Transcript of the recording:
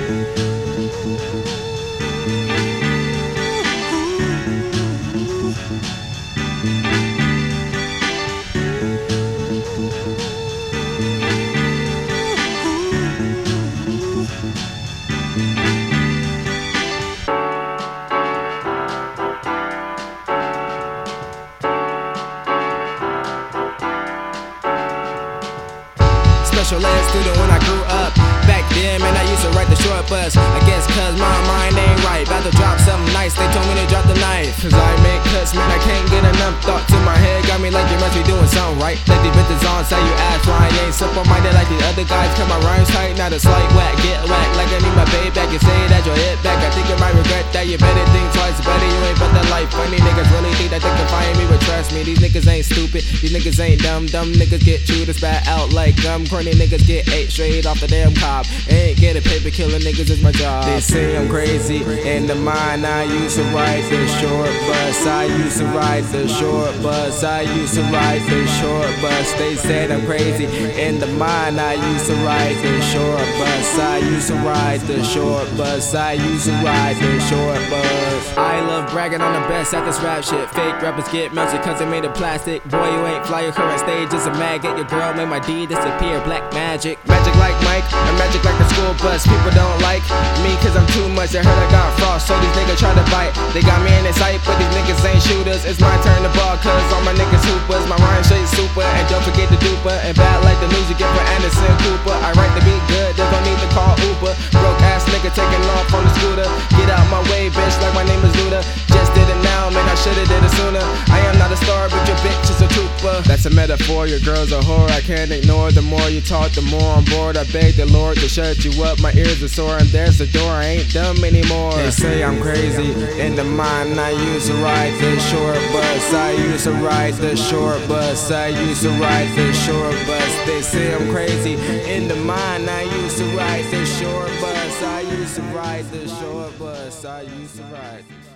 Special ed student when I grew up. Back then, man, I used to write the short bus. I guess cause my mind ain't right. About to drop something nice, they told me to drop the knife. Cause I make cuts, man, I can't get enough. Thoughts in my head got me like you must be doing something right. Let these bitches on, say you ass why I ain't simple-minded like these other guys. Cut my rhymes tight, not a slight whack. Get whack like I need my baby back. You say that you'll hit back. I think you might regret that. You better think twice, buddy. You ain't but that life. Funny niggas really think that they can find me, but trust me, these niggas ain't stupid. These niggas ain't dumb. Dumb niggas get chewed and spat out like gum. Corny niggas get ate straight off the damn cob. Ain't get a paper, killing niggas is my job. They say I'm crazy in the mind. I used to ride the short bus. I used to ride the short bus. I used to ride the short bus. They said I'm crazy in the mind. I used to ride the short bus. I used to ride the short bus. I used to ride the short bus. I love bragging on the best at this rap shit. Fake rappers get melted cause they made of plastic. Boy, you ain't fly, your current stage is a maggot. Your girl made my D disappear. Black magic. Magic like Mike, and magic like the school bus. People don't like me cause I'm too much. They heard I got frost, so these niggas try to bite. They got me in their sight, but these niggas ain't shooters. It's my turn to ball cause all my niggas hoopers. My rhyme straight super, and don't forget the duper. And bad like the news you get for Anderson Cooper. I write the beat good, there's no need to call Uber. Broke ass nigga taking off on the scooter. Get out my way, bitch, like my name is Luda. Just did it now, man, I should've did it sooner. I am not a star, but your bitch is a trooper. That's a metaphor, your girl's a whore. I can't ignore. The more you talk, the more I'm bored. I beg the Lord to shut you up. My ears are sore, and there's the door. I ain't dumb anymore. They say I'm crazy in the mind. I used to ride the short bus. I used to ride the short bus. I used to ride the short bus. They say I'm crazy in the mind. I used to ride the short bus. I used to ride the short bus. I used to ride.